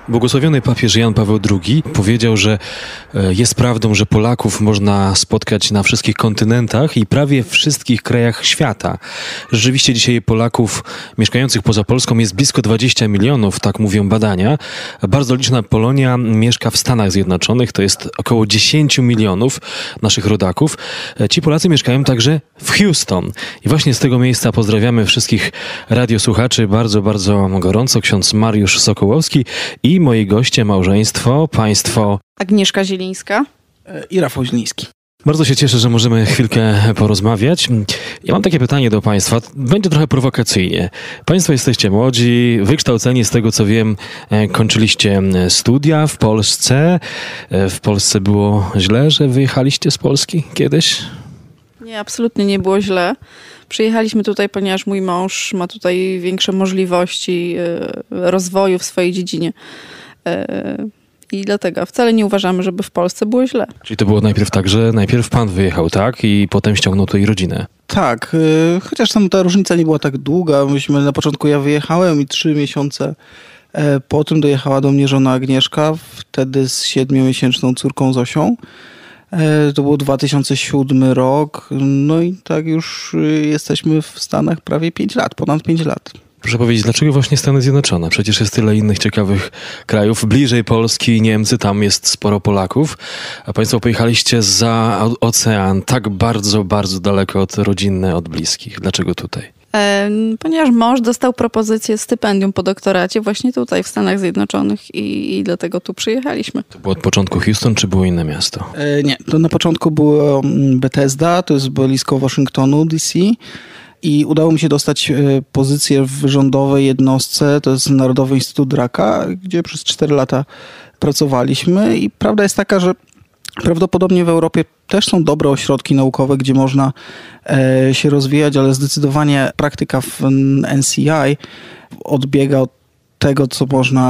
Błogosławiony papież Jan Paweł II powiedział, że jest prawdą, że Polaków można spotkać na wszystkich kontynentach i prawie w wszystkich krajach świata. Rzeczywiście dzisiaj Polaków mieszkających poza Polską jest blisko 20 milionów, tak mówią badania. Bardzo liczna Polonia mieszka w Stanach Zjednoczonych, to jest około 10 milionów naszych rodaków. Ci Polacy mieszkają także w Houston. I właśnie z tego miejsca pozdrawiamy wszystkich radiosłuchaczy bardzo, bardzo gorąco. Ksiądz Mariusz Sokołowski i moi goście, małżeństwo, państwo Agnieszka Zielińska i Rafał Zieliński. Bardzo się cieszę, że możemy chwilkę porozmawiać. Ja mam takie pytanie do państwa. Będzie trochę prowokacyjnie. Państwo jesteście młodzi, wykształceni, z tego co wiem, kończyliście studia w Polsce. W Polsce było źle, że wyjechaliście z Polski kiedyś? Nie, absolutnie nie było źle. Przyjechaliśmy tutaj, ponieważ mój mąż ma tutaj większe możliwości rozwoju w swojej dziedzinie. I dlatego wcale nie uważamy, żeby w Polsce było źle. Czyli to było najpierw tak, że najpierw pan wyjechał, tak? I potem ściągnął tutaj rodzinę. Tak, chociaż tam ta różnica nie była tak długa. Na początku ja wyjechałem i 3 miesiące po tym dojechała do mnie żona Agnieszka, wtedy z 7-miesięczną córką Zosią. To był 2007 rok, no i tak już jesteśmy w Stanach prawie 5 lat, ponad 5 lat. Proszę powiedzieć, dlaczego właśnie Stany Zjednoczone? Przecież jest tyle innych ciekawych krajów. Bliżej Polski, Niemcy, tam jest sporo Polaków. A państwo pojechaliście za ocean, tak bardzo, bardzo daleko od rodziny, od bliskich. Dlaczego tutaj? Ponieważ mąż dostał propozycję stypendium po doktoracie właśnie tutaj w Stanach Zjednoczonych i dlatego tu przyjechaliśmy. To było od początku Houston, czy było inne miasto? Nie, to na początku było Bethesda, to jest blisko Waszyngtonu, DC. I udało mi się dostać pozycję w rządowej jednostce, to jest Narodowy Instytut Raka, gdzie przez 4 lata pracowaliśmy i prawda jest taka, że prawdopodobnie w Europie też są dobre ośrodki naukowe, gdzie można się rozwijać, ale zdecydowanie praktyka w NCI odbiega od tego, co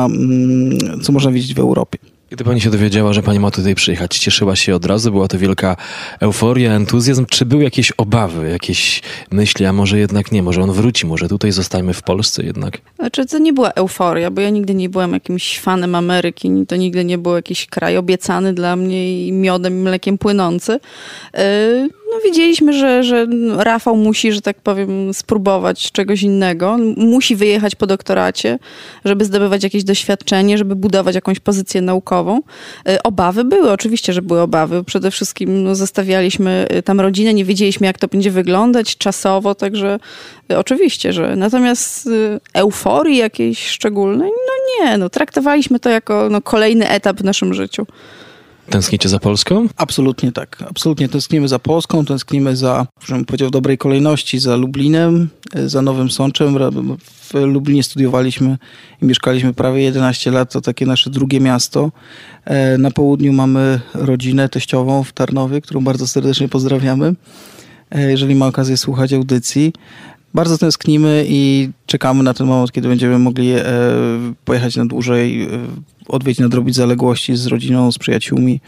można widzieć w Europie. Kiedy pani się dowiedziała, że pani ma tutaj przyjechać, cieszyła się od razu? Była to wielka euforia, entuzjazm? Czy były jakieś obawy, jakieś myśli, a może jednak nie, może on wróci, może tutaj zostajmy w Polsce jednak? Znaczy, to nie była euforia, bo ja nigdy nie byłem jakimś fanem Ameryki, to nigdy nie był jakiś kraj obiecany dla mnie i miodem i mlekiem płynący. No, wiedzieliśmy, że Rafał musi, że tak powiem, spróbować czegoś innego. Musi wyjechać po doktoracie, żeby zdobywać jakieś doświadczenie, żeby budować jakąś pozycję naukową. Obawy były, oczywiście, że były obawy. Przede wszystkim zostawialiśmy tam rodzinę, nie wiedzieliśmy, jak to będzie wyglądać czasowo, także oczywiście, że natomiast euforii jakiejś szczególnej, traktowaliśmy to jako kolejny etap w naszym życiu. Tęsknicie za Polską? Absolutnie tak. Absolutnie tęsknimy za Polską, tęsknimy za, żebym powiedział w dobrej kolejności, za Lublinem, za Nowym Sączem. W Lublinie studiowaliśmy i mieszkaliśmy prawie 11 lat, to takie nasze drugie miasto. Na południu mamy rodzinę teściową w Tarnowie, którą bardzo serdecznie pozdrawiamy, jeżeli ma okazję słuchać audycji. Bardzo tęsknimy i czekamy na ten moment, kiedy będziemy mogli pojechać na dłużej, odwiedzić, nadrobić zaległości z rodziną, z przyjaciółmi,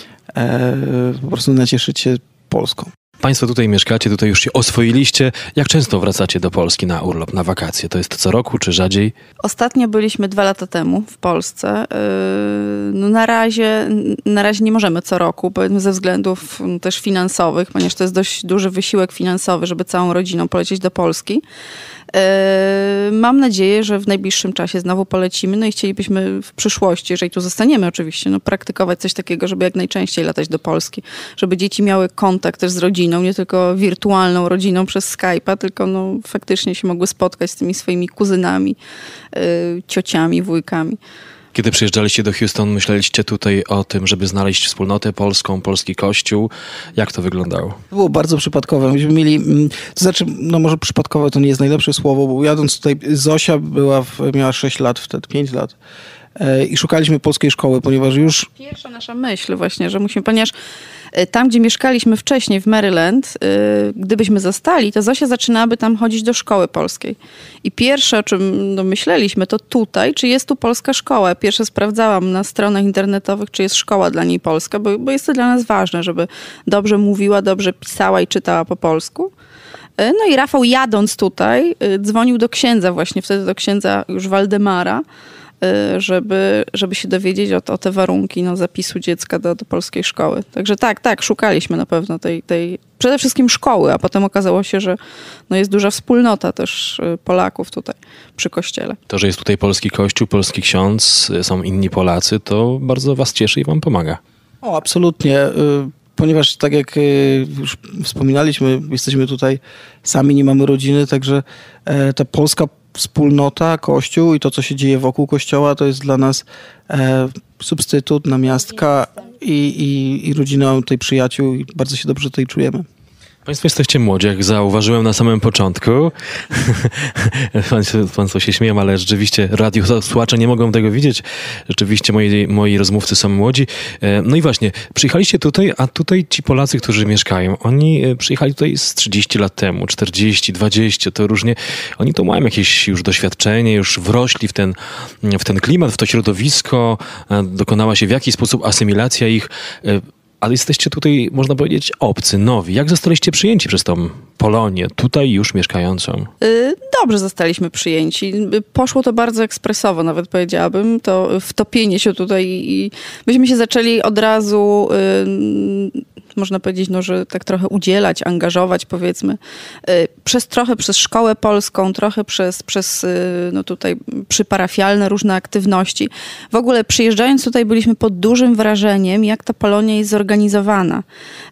po prostu nacieszyć się Polską. Państwo tutaj mieszkacie, tutaj już się oswoiliście. Jak często wracacie do Polski na urlop, na wakacje? To jest co roku, czy rzadziej? Ostatnio byliśmy 2 lata temu w Polsce. Na razie nie możemy co roku, powiedzmy ze względów też finansowych, ponieważ to jest dość duży wysiłek finansowy, żeby całą rodziną polecieć do Polski. Mam nadzieję, że w najbliższym czasie znowu polecimy, i chcielibyśmy w przyszłości, jeżeli tu zostaniemy oczywiście, praktykować coś takiego, żeby jak najczęściej latać do Polski, żeby dzieci miały kontakt też z rodziną, nie tylko wirtualną rodziną przez Skype'a, tylko faktycznie się mogły spotkać z tymi swoimi kuzynami, ciociami, wujkami. Kiedy przyjeżdżaliście do Houston, myśleliście tutaj o tym, żeby znaleźć wspólnotę polską, polski kościół. Jak to wyglądało? To było bardzo przypadkowe. Myśmy mieli, to znaczy, może przypadkowe to nie jest najlepsze słowo, bo jadąc tutaj, Zosia miała 6 lat, wtedy 5 lat. I szukaliśmy polskiej szkoły, ponieważ już... Pierwsza nasza myśl właśnie, że musimy, ponieważ tam, gdzie mieszkaliśmy wcześniej w Maryland, gdybyśmy zostali, to Zosia zaczynałaby tam chodzić do szkoły polskiej. I pierwsze, o czym myśleliśmy, to tutaj, czy jest tu polska szkoła. Pierwsze sprawdzałam na stronach internetowych, czy jest szkoła dla niej polska, bo jest to dla nas ważne, żeby dobrze mówiła, dobrze pisała i czytała po polsku. No i Rafał, jadąc tutaj, dzwonił do księdza właśnie, wtedy do księdza już Waldemara, żeby się dowiedzieć o te warunki zapisu dziecka do polskiej szkoły. Także tak, szukaliśmy na pewno tej przede wszystkim szkoły, a potem okazało się, że jest duża wspólnota też Polaków tutaj przy kościele. To, że jest tutaj polski kościół, polski ksiądz, są inni Polacy, to bardzo was cieszy i wam pomaga. O, absolutnie. Ponieważ tak jak już wspominaliśmy, jesteśmy tutaj sami, nie mamy rodziny, także ta polska wspólnota, kościół i to, co się dzieje wokół kościoła, to jest dla nas substytut, namiastka i rodzina, mamy tutaj przyjaciół i bardzo się dobrze tutaj czujemy. Państwo jesteście młodzi, jak zauważyłem na samym początku. Państwo się śmieją, ale rzeczywiście radiosłuchacze nie mogą tego widzieć. Rzeczywiście moi rozmówcy są młodzi. No i właśnie, przyjechaliście tutaj, a tutaj ci Polacy, którzy mieszkają, oni przyjechali tutaj z 30 lat temu, 40, 20, to różnie. Oni to mają jakieś już doświadczenie, już wrośli w ten klimat, w to środowisko. Dokonała się w jakiś sposób asymilacja ich. Ale jesteście tutaj, można powiedzieć, obcy, nowi. Jak zostaliście przyjęci przez tą Polonię, tutaj już mieszkającą? Dobrze zostaliśmy przyjęci. Poszło to bardzo ekspresowo, nawet powiedziałabym. To wtopienie się tutaj i myśmy się zaczęli od razu, można powiedzieć, że tak trochę udzielać, angażować, powiedzmy. Trochę przez szkołę polską, trochę przez tutaj przyparafialne różne aktywności. W ogóle przyjeżdżając tutaj byliśmy pod dużym wrażeniem, jak ta Polonia jest zorganizowana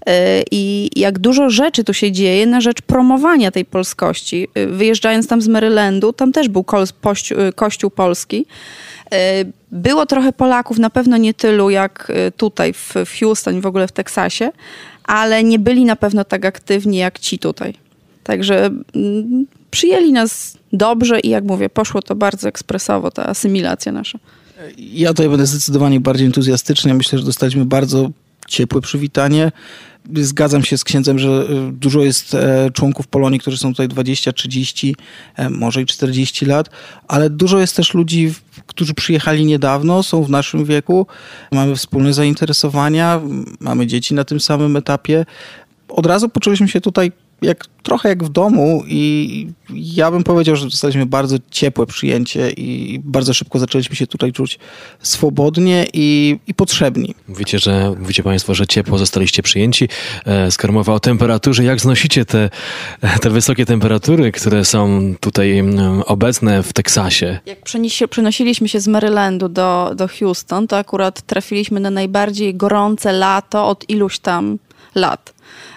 i jak dużo rzeczy tu się dzieje na rzecz promowania tej polskości. Wyjeżdżając tam z Marylandu, tam też był kościół polski. Było trochę Polaków, na pewno nie tylu jak tutaj w Houston, w ogóle w Teksasie, ale nie byli na pewno tak aktywni jak ci tutaj. Także przyjęli nas dobrze i jak mówię, poszło to bardzo ekspresowo, ta asymilacja nasza. Ja tutaj będę zdecydowanie bardziej entuzjastyczny. Myślę, że dostaliśmy bardzo ciepłe przywitanie. Zgadzam się z księdzem, że dużo jest członków Polonii, którzy są tutaj 20, 30, może i 40 lat, ale dużo jest też ludzi, którzy przyjechali niedawno, są w naszym wieku. Mamy wspólne zainteresowania, mamy dzieci na tym samym etapie. Od razu poczuliśmy się tutaj trochę jak w domu i ja bym powiedział, że dostaliśmy bardzo ciepłe przyjęcie i bardzo szybko zaczęliśmy się tutaj czuć swobodnie i potrzebni. Mówicie państwo, że ciepło zostaliście przyjęci. Skoro mowa o temperaturze, jak znosicie te wysokie temperatury, które są tutaj obecne w Teksasie? Jak przenosiliśmy się z Marylandu do Houston, to akurat trafiliśmy na najbardziej gorące lato od iluś tam lat.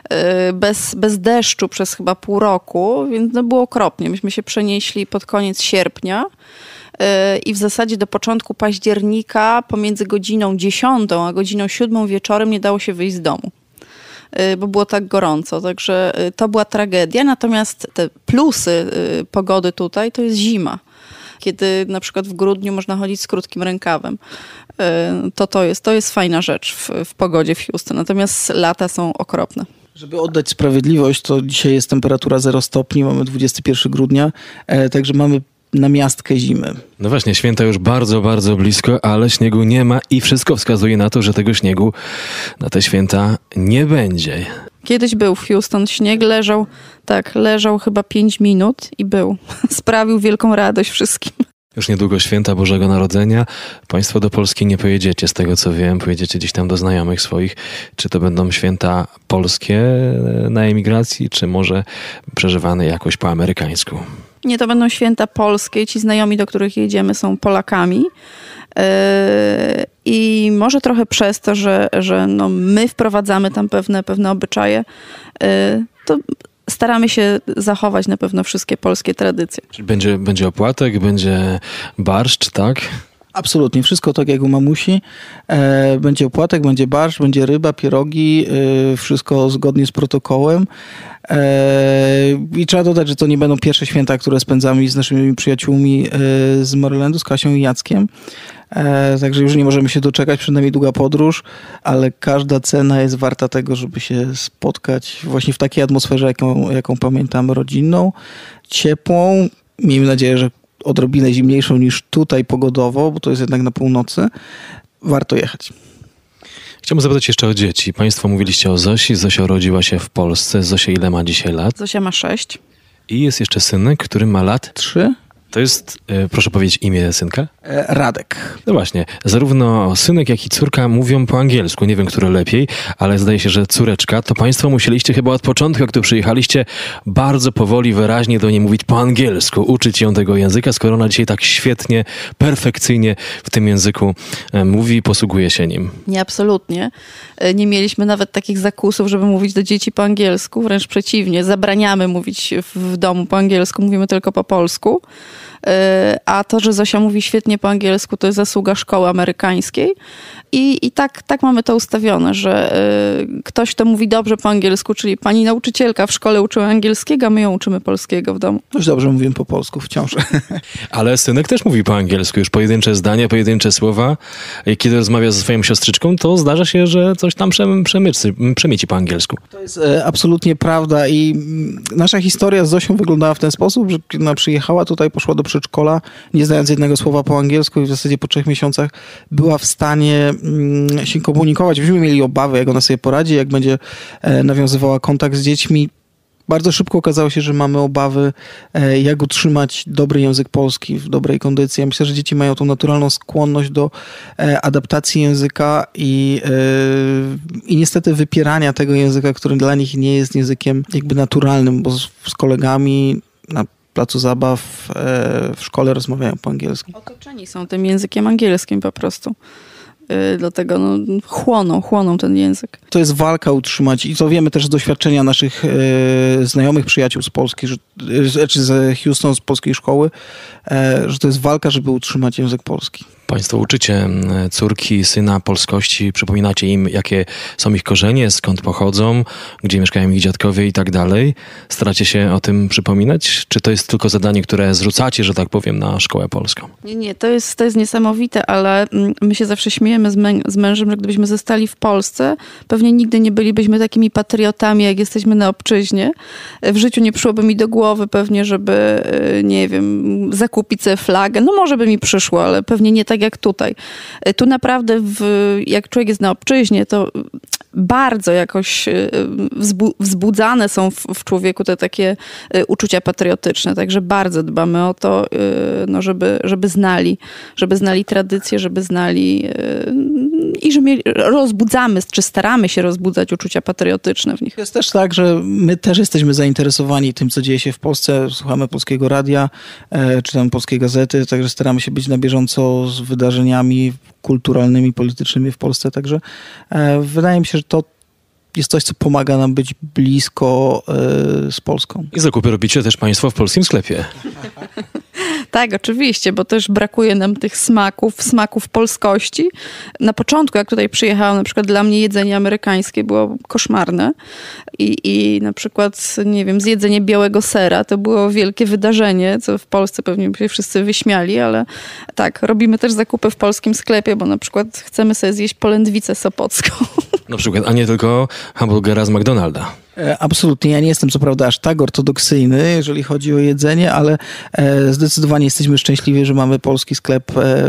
Bez deszczu przez chyba pół roku, więc było okropnie. Myśmy się przenieśli pod koniec sierpnia i w zasadzie do początku października pomiędzy godziną 10 a godziną 7 wieczorem nie dało się wyjść z domu, bo było tak gorąco. Także to była tragedia. Natomiast te plusy pogody tutaj to jest zima. Kiedy na przykład w grudniu można chodzić z krótkim rękawem. To jest fajna rzecz w pogodzie w Houston. Natomiast lata są okropne. Żeby oddać sprawiedliwość, to dzisiaj jest temperatura 0 stopni, mamy 21 grudnia, także mamy namiastkę zimy. No właśnie, święta już bardzo, bardzo blisko, ale śniegu nie ma i wszystko wskazuje na to, że tego śniegu na te święta nie będzie. Kiedyś był w Houston, śnieg leżał chyba 5 minut i był. Sprawił wielką radość wszystkim. Już niedługo święta Bożego Narodzenia. Państwo do Polski nie pojedziecie, z tego co wiem. Pojedziecie gdzieś tam do znajomych swoich. Czy to będą święta polskie na emigracji, czy może przeżywane jakoś po amerykańsku? Nie, to będą święta polskie. Ci znajomi, do których jedziemy, są Polakami. I może trochę przez to, że my wprowadzamy tam pewne obyczaje, to staramy się zachować na pewno wszystkie polskie tradycje. Czyli będzie opłatek, będzie barszcz, tak? Absolutnie, wszystko tak jak u mamusi. Będzie opłatek, będzie barszcz, będzie ryba, pierogi, wszystko zgodnie z protokołem. I trzeba dodać, że to nie będą pierwsze święta, które spędzamy z naszymi przyjaciółmi z Marylandu, z Kasią i Jackiem. Także już nie możemy się doczekać, przynajmniej długa podróż, ale każda cena jest warta tego, żeby się spotkać właśnie w takiej atmosferze, jaką pamiętamy, rodzinną, ciepłą. Miejmy nadzieję, że odrobinę zimniejszą niż tutaj pogodowo, bo to jest jednak na północy. Warto jechać. Chciałbym zapytać jeszcze o dzieci. Państwo mówiliście o Zosi. Zosia urodziła się w Polsce. Zosia ile ma dzisiaj lat? Zosia ma 6. I jest jeszcze synek, który ma lat? 3. To jest, proszę powiedzieć imię synka? Radek. No właśnie, zarówno synek, jak i córka mówią po angielsku. Nie wiem, które lepiej, ale zdaje się, że córeczka, to państwo musieliście chyba od początku, jak tu przyjechaliście, bardzo powoli, wyraźnie do niej mówić po angielsku, uczyć ją tego języka, skoro ona dzisiaj tak świetnie, perfekcyjnie w tym języku mówi i posługuje się nim. Nie, absolutnie. Nie mieliśmy nawet takich zakusów, żeby mówić do dzieci po angielsku, wręcz przeciwnie. Zabraniamy mówić w domu po angielsku, mówimy tylko po polsku. A to, że Zosia mówi świetnie po angielsku, to jest zasługa szkoły amerykańskiej. I tak mamy to ustawione, że ktoś, kto mówi dobrze po angielsku, czyli pani nauczycielka w szkole uczyła angielskiego, a my ją uczymy polskiego w domu. Już dobrze mówimy po polsku wciąż. Ale synek też mówi po angielsku, już pojedyncze zdania, pojedyncze słowa. I kiedy rozmawia ze swoją siostryczką, to zdarza się, że coś tam przemyci po angielsku. To jest absolutnie prawda i nasza historia z Zosią wyglądała w ten sposób, że kiedy ona przyjechała tutaj, poszła do przedszkola, nie znając jednego słowa po angielsku i w zasadzie po 3 miesiącach była w stanie się komunikować. Myśmy mieli obawy, jak ona sobie poradzi, jak będzie nawiązywała kontakt z dziećmi. Bardzo szybko okazało się, że mamy obawy, jak utrzymać dobry język polski w dobrej kondycji. Ja myślę, że dzieci mają tą naturalną skłonność do adaptacji języka i niestety wypierania tego języka, który dla nich nie jest językiem jakby naturalnym, bo z kolegami na placu zabaw w szkole rozmawiają po angielsku. Otoczeni są tym językiem angielskim po prostu. Dlatego chłoną ten język. To jest walka utrzymać i to wiemy też z doświadczenia naszych znajomych, przyjaciół z Polski, czy z Houston, z polskiej szkoły, że to jest walka, żeby utrzymać język polski. Państwo uczycie córki, syna polskości, przypominacie im, jakie są ich korzenie, skąd pochodzą, gdzie mieszkają ich dziadkowie i tak dalej. Staracie się o tym przypominać? Czy to jest tylko zadanie, które zrzucacie, że tak powiem, na szkołę polską? Nie, to jest niesamowite, ale my się zawsze śmiejemy z mężem, że gdybyśmy zostali w Polsce, pewnie nigdy nie bylibyśmy takimi patriotami, jak jesteśmy na obczyźnie. W życiu nie przyszłoby mi do głowy pewnie, żeby, nie wiem, zakupić sobie flagę. No może by mi przyszło, ale pewnie nie tak jak tutaj. Tu naprawdę, jak człowiek jest na obczyźnie, to bardzo jakoś wzbudzane są w człowieku te takie uczucia patriotyczne. Także bardzo dbamy o to, no żeby znali tradycje, żeby znali i że rozbudzamy, czy staramy się rozbudzać uczucia patriotyczne w nich. Jest też tak, że my też jesteśmy zainteresowani tym, co dzieje się w Polsce. Słuchamy polskiego radia, czytamy polskie gazety, także staramy się być na bieżąco z wydarzeniami kulturalnymi, politycznymi w Polsce. Także wydaje mi się, że to jest coś, co pomaga nam być blisko z Polską. I zakupy robicie też państwo w polskim sklepie. Tak, oczywiście, bo też brakuje nam tych smaków polskości. Na początku, jak tutaj przyjechałam, na przykład dla mnie jedzenie amerykańskie było koszmarne i na przykład, nie wiem, zjedzenie białego sera to było wielkie wydarzenie, co w Polsce pewnie by się wszyscy wyśmiali, ale tak, robimy też zakupy w polskim sklepie, bo na przykład chcemy sobie zjeść polędwicę sopocką. Na przykład, a nie tylko hamburgera z McDonalda. Absolutnie. Ja nie jestem co prawda aż tak ortodoksyjny, jeżeli chodzi o jedzenie, ale zdecydowanie jesteśmy szczęśliwi, że mamy polski sklep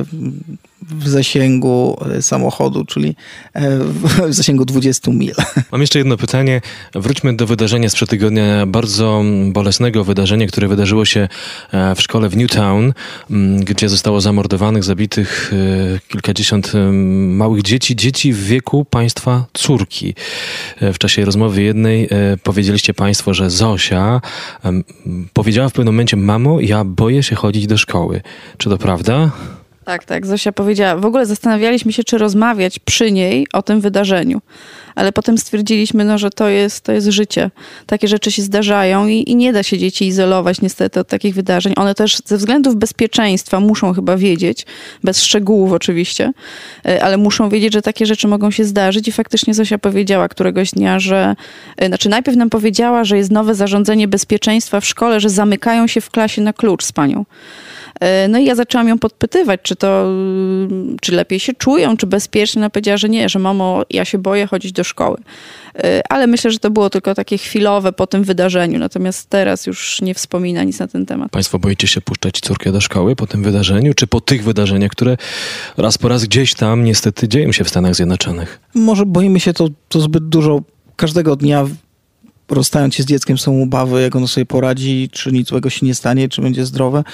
w zasięgu samochodu, czyli w zasięgu 20 mil. Mam jeszcze jedno pytanie. Wróćmy do wydarzenia sprzed tygodnia, bardzo bolesnego wydarzenia, które wydarzyło się w szkole w Newtown, gdzie zostało zamordowanych, zabitych kilkadziesiąt małych dzieci w wieku państwa córki. W czasie rozmowy jednej powiedzieliście państwo, że Zosia powiedziała w pewnym momencie: mamo, ja boję się chodzić do szkoły. Czy to prawda? Tak, Zosia powiedziała. W ogóle zastanawialiśmy się, czy rozmawiać przy niej o tym wydarzeniu. Ale potem stwierdziliśmy, że to jest życie. Takie rzeczy się zdarzają i nie da się dzieci izolować niestety od takich wydarzeń. One też ze względów bezpieczeństwa muszą chyba wiedzieć, bez szczegółów oczywiście, ale muszą wiedzieć, że takie rzeczy mogą się zdarzyć i faktycznie Zosia powiedziała któregoś dnia, najpierw nam powiedziała, że jest nowe zarządzenie bezpieczeństwa w szkole, że zamykają się w klasie na klucz z panią. No i ja zaczęłam ją podpytywać, czy lepiej się czują, czy bezpiecznie. Ona powiedziała, że nie, że mamo, ja się boję chodzić do szkoły. Ale myślę, że to było tylko takie chwilowe po tym wydarzeniu, natomiast teraz już nie wspomina nic na ten temat. Państwo boicie się puszczać córkę do szkoły po tym wydarzeniu, czy po tych wydarzeniach, które raz po raz gdzieś tam niestety dzieją się w Stanach Zjednoczonych? Może boimy się to zbyt dużo. Każdego dnia rozstając się z dzieckiem są obawy, jak ono sobie poradzi, czy nic złego się nie stanie, czy będzie zdrowe.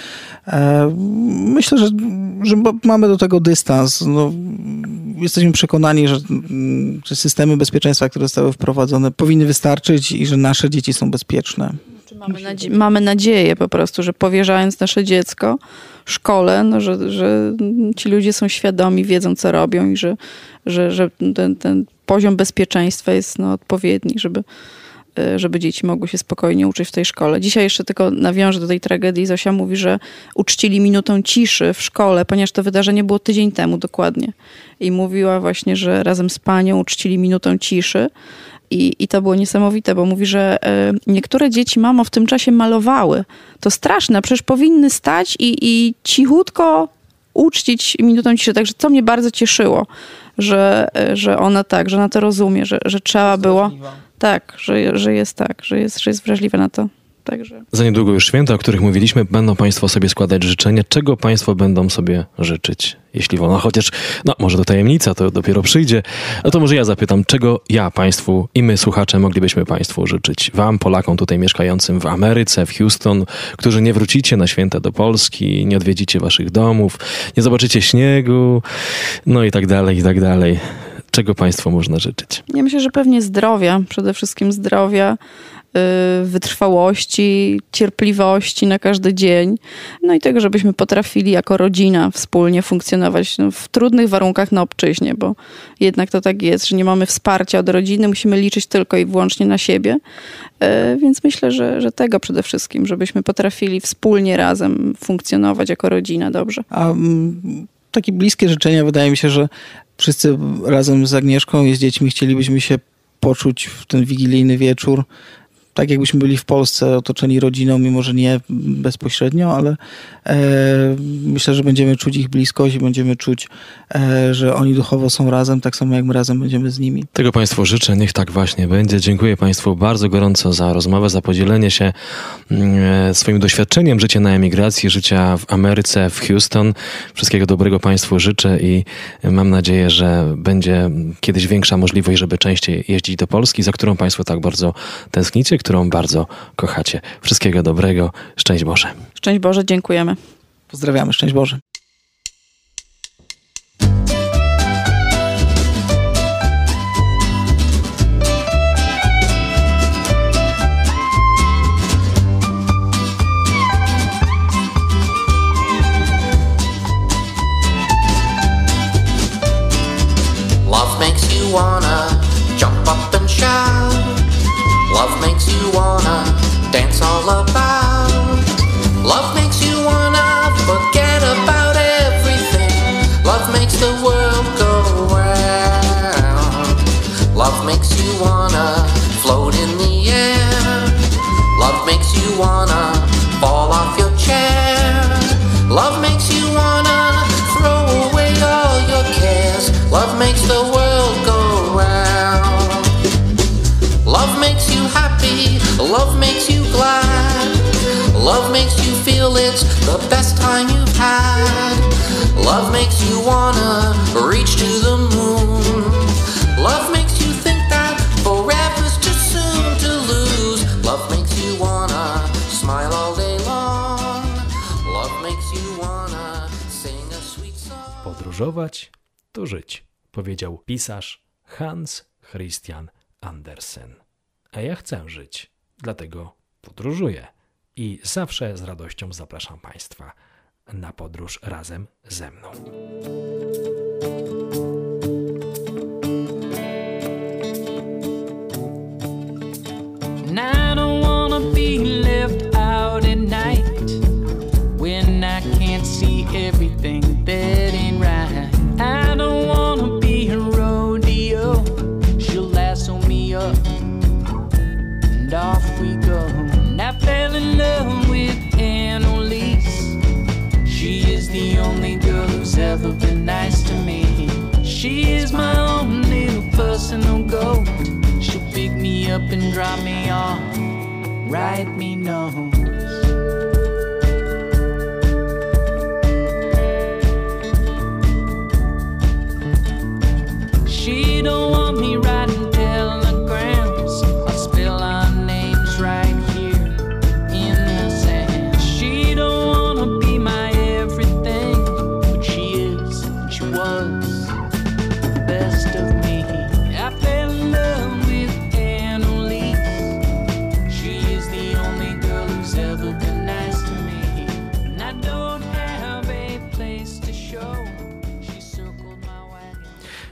Myślę, że mamy do tego dystans. No, jesteśmy przekonani, że systemy bezpieczeństwa, które zostały wprowadzone, powinny wystarczyć i że nasze dzieci są bezpieczne. Mamy nadzieję po prostu, że powierzając nasze dziecko szkole, no, że ci ludzie są świadomi, wiedzą co robią i że ten poziom bezpieczeństwa jest odpowiedni, żeby dzieci mogły się spokojnie uczyć w tej szkole. Dzisiaj jeszcze tylko nawiążę do tej tragedii. Zosia mówi, że uczcili minutą ciszy w szkole, ponieważ to wydarzenie było tydzień temu dokładnie. I mówiła właśnie, że razem z panią uczcili minutą ciszy. I to było niesamowite, bo mówi, że niektóre dzieci, mamo, w tym czasie malowały. To straszne, przecież powinny stać i cichutko uczcić minutą ciszy. Także to mnie bardzo cieszyło, że ona to rozumie, że trzeba było... Tak, że jest wrażliwa na to. Także. Za niedługo już święta, o których mówiliśmy, będą Państwo sobie składać życzenia. Czego Państwo będą sobie życzyć? Jeśli wolno, chociaż, może to tajemnica, to dopiero przyjdzie. No to może ja zapytam, czego ja Państwu i my, słuchacze, moglibyśmy Państwu życzyć? Wam, Polakom tutaj mieszkającym w Ameryce, w Houston, którzy nie wrócicie na święta do Polski, nie odwiedzicie Waszych domów, nie zobaczycie śniegu, i tak dalej, i tak dalej. Czego Państwu można życzyć? Ja myślę, że pewnie zdrowia, przede wszystkim zdrowia, wytrwałości, cierpliwości na każdy dzień. No i tego, żebyśmy potrafili jako rodzina wspólnie funkcjonować w trudnych warunkach na obczyźnie, bo jednak to tak jest, że nie mamy wsparcia od rodziny, musimy liczyć tylko i wyłącznie na siebie. Więc myślę, że tego przede wszystkim, żebyśmy potrafili wspólnie razem funkcjonować jako rodzina dobrze. A takie bliskie życzenia, wydaje mi się, że wszyscy razem z Agnieszką i z dziećmi chcielibyśmy się poczuć w ten wigilijny wieczór tak, jakbyśmy byli w Polsce otoczeni rodziną, mimo że nie bezpośrednio, ale myślę, że będziemy czuć ich bliskość i będziemy czuć, że oni duchowo są razem, tak samo jak my razem będziemy z nimi. Tego Państwu życzę, niech tak właśnie będzie. Dziękuję Państwu bardzo gorąco za rozmowę, za podzielenie się swoim doświadczeniem życia na emigracji, życia w Ameryce, w Houston. Wszystkiego dobrego Państwu życzę i mam nadzieję, że będzie kiedyś większa możliwość, żeby częściej jeździć do Polski, za którą Państwo tak bardzo tęsknicie, którą bardzo kochacie. Wszystkiego dobrego. Szczęść Boże. Szczęść Boże, dziękujemy. Pozdrawiamy, szczęść Boże. Love makes you wanna jump up and shout. Love makes you wanna dance all about. Love makes you wanna forget about everything. Love makes the world go round. Love makes you wanna float in the air. Love makes you wanna fall off your chair. Love makes you wanna throw away all your cares. Love makes the world go round. Love makes you happy, love makes you glad. Love makes you feel it's the best time you've had. Love makes you wanna reach to the moon. Love makes you think that forever's too soon to lose. Love makes you wanna smile all day long. Love makes you wanna sing a sweet song. Podróżować to żyć, powiedział pisarz Hans Christian Andersen. A ja chcę żyć, dlatego podróżuję i zawsze z radością zapraszam Państwa na podróż razem ze mną. And I don't wanna be left out at night when I can't see everything that ain't right. I don't wanna be a rodeo. She'll lasso me up and off we go. And I fell in love with Annalise. She is the only girl who's ever been nice to me. She is my own little personal goat. She'll pick me up and drop me off, write me notes. She don't want me writing telegrams or spilling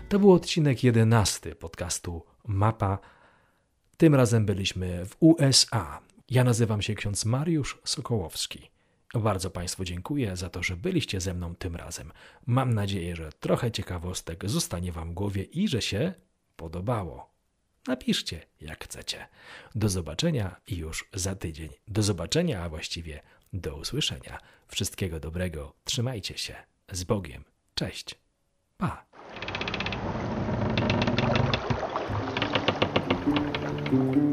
To był odcinek 11 podcastu Mapa. Tym razem byliśmy w USA. Ja nazywam się ksiądz Mariusz Sokołowski. Bardzo Państwu dziękuję za to, że byliście ze mną tym razem. Mam nadzieję, że trochę ciekawostek zostanie Wam w głowie i że się podobało. Napiszcie, jak chcecie. Do zobaczenia już za tydzień. Do zobaczenia, a właściwie do usłyszenia. Wszystkiego dobrego. Trzymajcie się. Z Bogiem. Cześć. Pa.